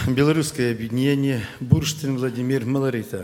Белорусское объединение, Бурштин Владимир, Малорита.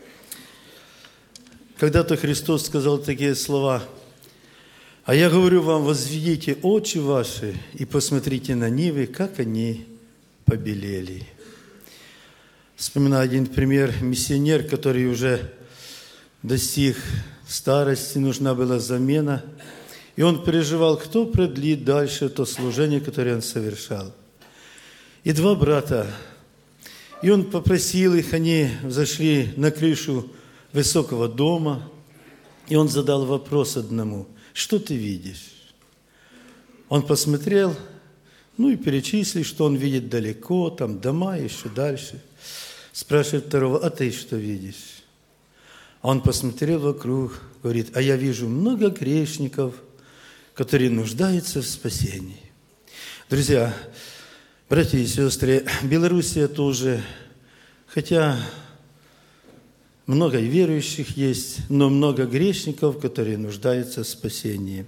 Когда-то Христос сказал такие слова: «А я говорю вам, возведите очи ваши и посмотрите на нивы, как они побелели». Вспоминаю один пример. Миссионер, который уже достиг старости, нужна была замена, и он переживал, кто продлит дальше то служение, которое он совершал. И два брата, и он попросил их, они взошли на крышу высокого дома, и он задал вопрос одному: что ты видишь? Он посмотрел, и перечислил, что он видит далеко, там дома, еще дальше. Спрашивает второго: а ты что видишь? А он посмотрел вокруг, говорит: а я вижу много грешников, которые нуждаются в спасении. Друзья, братья и сестры, Белоруссия тоже, хотя много верующих есть, но много грешников, которые нуждаются в спасении.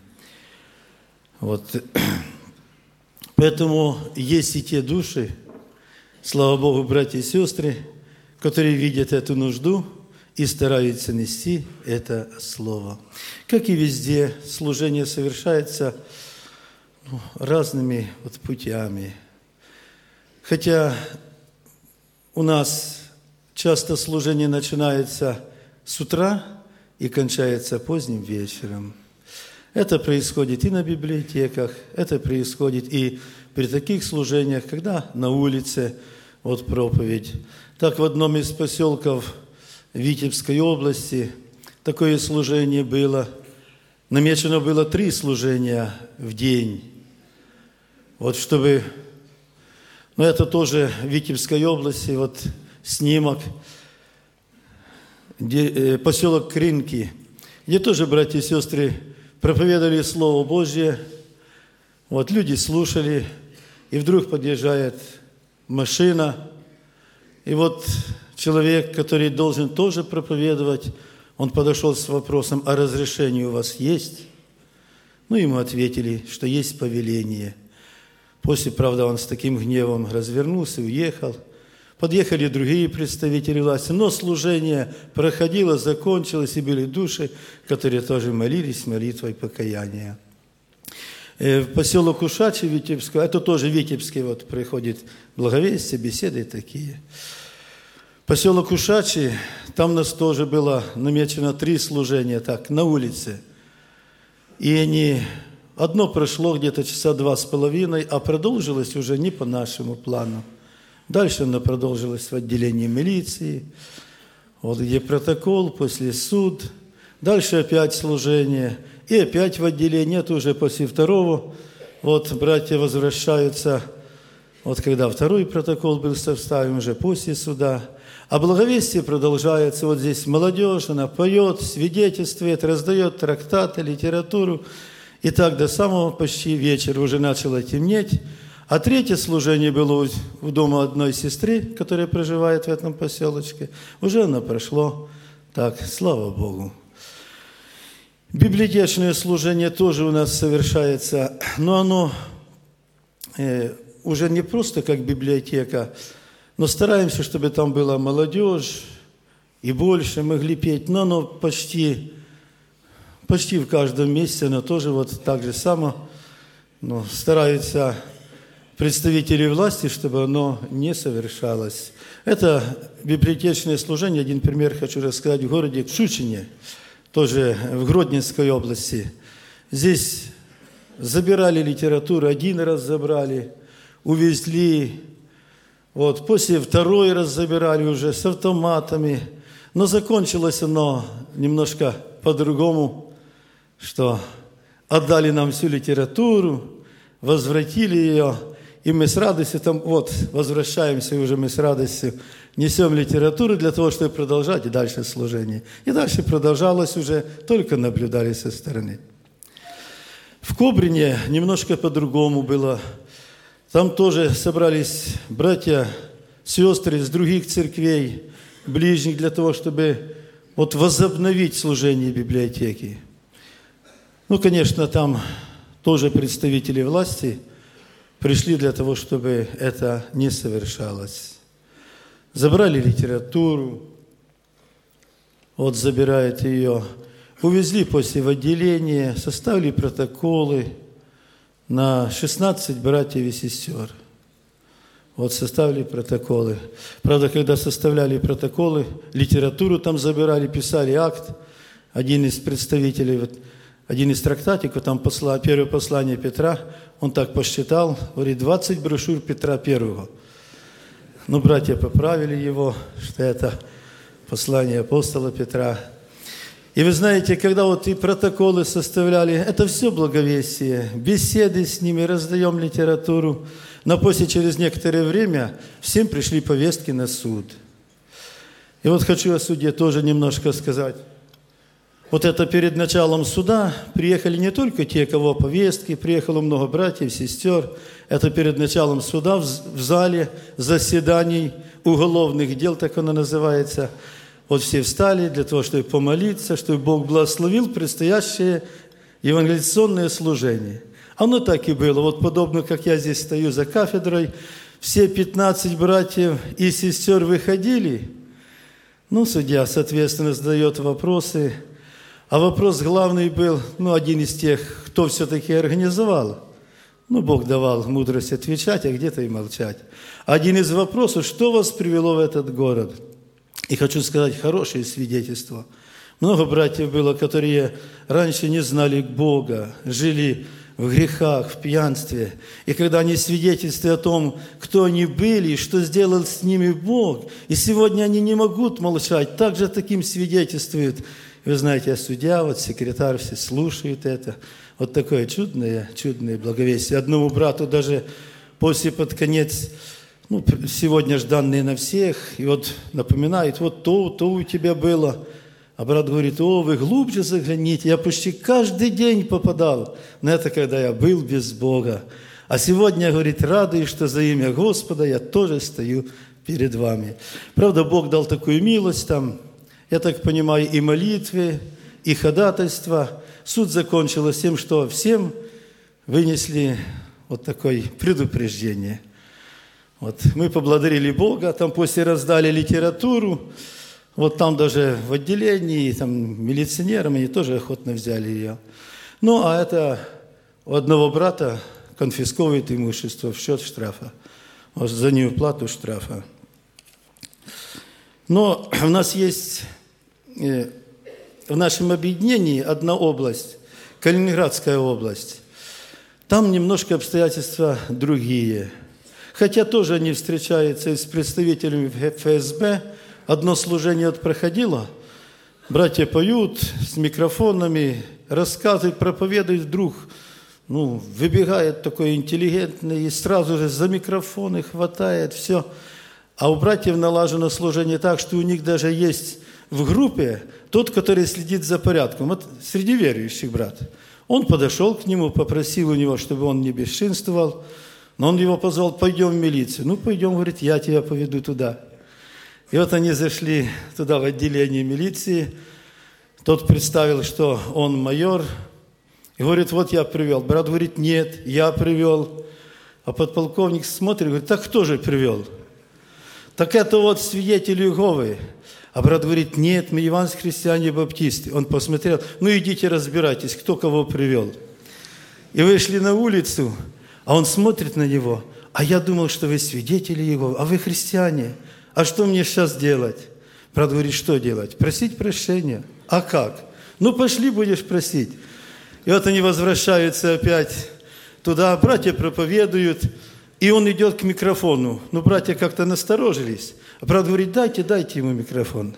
Поэтому есть и те души, слава Богу, братья и сестры, которые видят эту нужду и стараются нести это слово. Как и везде, служение совершается разными путями. Хотя у нас часто служение начинается с утра и кончается поздним вечером. Это происходит и на библиотеках, это происходит и при таких служениях, когда на улице проповедь. Так в одном из поселков Витебской области такое служение было. Намечено было 3 служения в день. Чтобы... Но это тоже в Витебской области, снимок, поселок Кринки, где тоже братья и сестры проповедовали Слово Божье. Люди слушали, и вдруг подъезжает машина, и человек, который должен тоже проповедовать, он подошел с вопросом: а разрешение у вас есть? Ему ответили, что есть повеление. После, правда, он с таким гневом развернулся, уехал. Подъехали другие представители власти, но служение проходило, закончилось, и были души, которые тоже молились молитвой покаяния. В поселок Ушачи Витебского, это тоже Витебский, проходит благовестие, беседы такие. Поселок Ушачи, там у нас тоже было намечено 3 служения, на улице. И одно прошло где-то часа 2,5, а продолжилось уже не по нашему плану. Дальше оно продолжилось в отделении милиции, где протокол, после суд. Дальше опять служение, и опять в отделении, это уже после второго. Братья возвращаются, когда второй протокол был составлен, уже после суда. А благовестие продолжается. Здесь молодежь, она поет, свидетельствует, раздает трактаты, литературу. И так до самого почти вечера уже начало темнеть. А 3 служение было в доме одной сестры, которая проживает в этом поселочке. Уже оно прошло. Так, слава Богу. Библиотечное служение тоже у нас совершается, но оно уже не просто как библиотека, но стараемся, чтобы там была молодежь и больше могли петь, но оно почти в каждом месте, оно тоже так же само, стараются представители власти, чтобы оно не совершалось. Это библиотечное служение. Один пример хочу рассказать. В городе Шучине, тоже в Гродненской области. Здесь забирали литературу, 1 раз забрали, увезли. После 2 раз забирали уже с автоматами. Но закончилось оно немножко по-другому, что отдали нам всю литературу, возвратили ее, и мы с радостью возвращаемся уже, мы с радостью несем литературу для того, чтобы продолжать и дальше служение. И дальше продолжалось уже, только наблюдали со стороны. В Кобрине немножко по-другому было. Там тоже собрались братья, сестры из других церквей, ближних, для того, чтобы возобновить служение библиотеки. Конечно, там тоже представители власти пришли для того, чтобы это не совершалось. Забрали литературу, вот забирает ее, увезли после в отделение, составили протоколы на 16 братьев и сестер. Вот составили протоколы. Правда, когда составляли протоколы, литературу там забирали, писали акт, один из представителей, вот, один из трактатиков, там первое послание Петра, он так посчитал, говорит, 20 брошюр Петра Первого. Но братья поправили его, что это послание апостола Петра. И вы знаете, когда вот и протоколы составляли, это все благовестие, беседы с ними, раздаем литературу, но после через некоторое время всем пришли повестки на суд. И вот хочу о суде тоже немножко сказать. Вот это перед началом суда приехали не только те, кого повестки, приехало много братьев, сестер. Это перед началом суда в зале заседаний уголовных дел, так оно называется. Вот все встали для того, чтобы помолиться, чтобы Бог благословил предстоящее евангелизационное служение. Оно так и было. Вот подобно, как я здесь стою за кафедрой, все 15 братьев и сестер выходили. Ну, судья, соответственно, задает вопросы. А вопрос главный был, один из тех, кто все-таки организовал. Бог давал мудрость отвечать, а где-то и молчать. Один из вопросов, что вас привело в этот город? И хочу сказать, хорошее свидетельство. Много братьев было, которые раньше не знали Бога, жили в грехах, в пьянстве. И когда они свидетельствуют о том, кто они были, и что сделал с ними Бог, и сегодня они не могут молчать, также таким свидетельствуют. Вы знаете, судья, вот секретарь, все слушают это. Вот такое чудное благовестие. Одному брату даже после под конец, сегодня ж данные на всех, и вот напоминает, вот то у тебя было. А брат говорит, вы глубже загляните. Я почти каждый день попадал на это, когда я был без Бога. А сегодня, говорит, радуюсь, что за имя Господа я тоже стою перед вами. Правда, Бог дал такую милость там, я так понимаю, и молитвы, и ходатайства. Суд закончился тем, что всем вынесли вот такое предупреждение. Вот мы поблагодарили Бога, там после раздали литературу, вот там даже в отделении, там милиционерам, они тоже охотно взяли ее. А это у одного брата конфисковывает имущество в счет штрафа, вот за неуплату штрафа. Но у нас есть в нашем объединении одна область, Калининградская область. Там немножко обстоятельства другие. Хотя тоже они встречаются с представителями ФСБ. Одно служение проходило, братья поют с микрофонами, рассказывают, проповедуют, вдруг выбегает такой интеллигентный и сразу же за микрофоны хватает, все. А у братьев налажено служение так, что у них даже есть в группе тот, который следит за порядком. Вот среди верующих брат. Он подошел к нему, попросил у него, чтобы он не бесчинствовал, но он его позвал, пойдем в милицию. Пойдем, говорит, я тебя поведу туда. И вот они зашли туда в отделение милиции. Тот представил, что он майор. И говорит, вот я привел. Брат говорит, нет, я привел. А подполковник смотрит, говорит, так кто же привел? Так это вот свидетели Иеговы. А брат говорит, нет, мы евангельские христиане-баптисты. Он посмотрел, идите разбирайтесь, кто кого привел. И вышли на улицу, а он смотрит на него. А я думал, что вы свидетели Иеговы, а вы христиане. А что мне сейчас делать? Брат говорит, что делать? Просить прощения. А как? Пошли, будешь просить. И вот они возвращаются опять туда, братья проповедуют, и он идет к микрофону. Братья как-то насторожились. А брат говорит, дайте ему микрофон.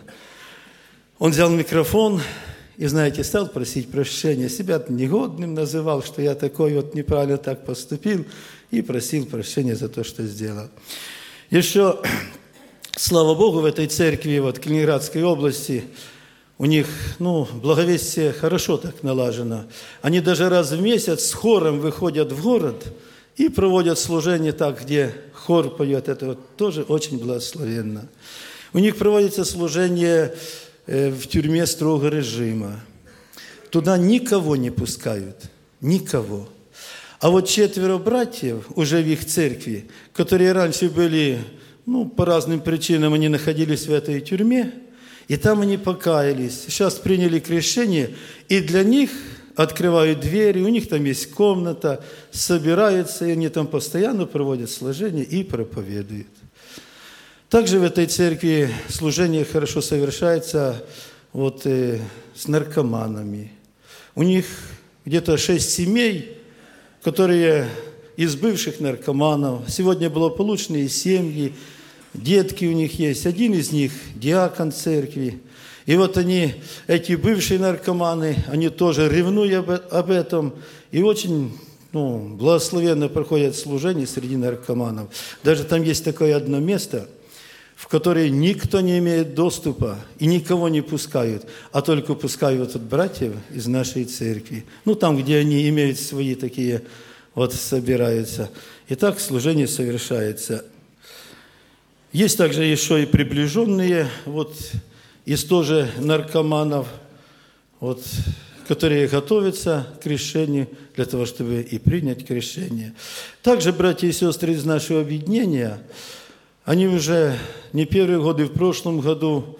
Он взял микрофон и, знаете, стал просить прощения. Себя негодным называл, что я такой вот неправильно так поступил, и просил прощения за то, что сделал. Еще, слава Богу, в этой церкви, Калининградской области, у них, благовестие хорошо так налажено. Они даже раз в месяц с хором выходят в город и проводят служение так, где хор поет. Это тоже очень благословенно. У них проводится служение в тюрьме строгого режима. Туда никого не пускают. Никого. А вот 4 братьев уже в их церкви, которые раньше были, по разным причинам они находились в этой тюрьме, и там они покаялись, сейчас приняли крещение, и для них открывают двери, у них там есть комната, собираются, и они там постоянно проводят служение и проповедуют. Также в этой церкви служение хорошо совершается с наркоманами. У них где-то 6 семей, которые из бывших наркоманов. Сегодня благополучные семьи, детки у них есть. Один из них диакон церкви. И вот они, эти бывшие наркоманы, они тоже ревнуют об этом. И очень благословенно проходят служение среди наркоманов. Даже там есть такое одно место, в которое никто не имеет доступа и никого не пускают, а только пускают братьев из нашей церкви. Там, где они имеют свои такие, собираются. И так служение совершается. Есть также еще и приближенные, из тоже наркоманов, которые готовятся к крещению для того, чтобы и принять крещение. Также братья и сестры из нашего объединения, они уже не первые годы, в прошлом году,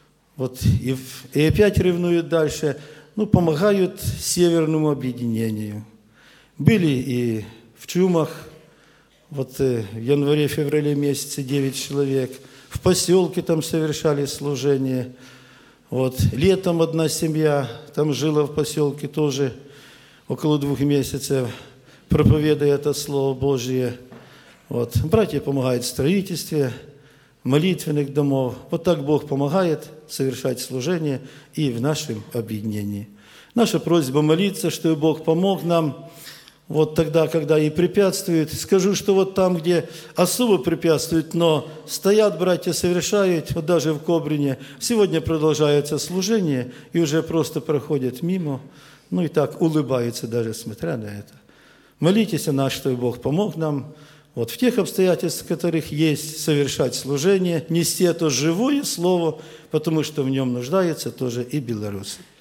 и опять ревнуют дальше, помогают Северному объединению. Были и в Чумах, в январе-феврале месяце 9 человек, в поселке там совершали служение. Летом одна семья там жила в поселке тоже около 2 месяцев, проповедуя это Слово Божие. Братья помогают в строительстве молитвенных домов. Так Бог помогает совершать служение и в нашем объединении. Наша просьба молиться, чтобы Бог помог нам тогда, когда и препятствует. Скажу, что там, где особо препятствует, но стоят братья, совершают, даже в Кобрине, сегодня продолжается служение, и уже просто проходят мимо, и так улыбаются даже, смотря на это. Молитесь о нас, чтобы Бог помог нам в тех обстоятельствах, в которых есть, совершать служение, нести это живое слово, потому что в нем нуждаются тоже и белорусы.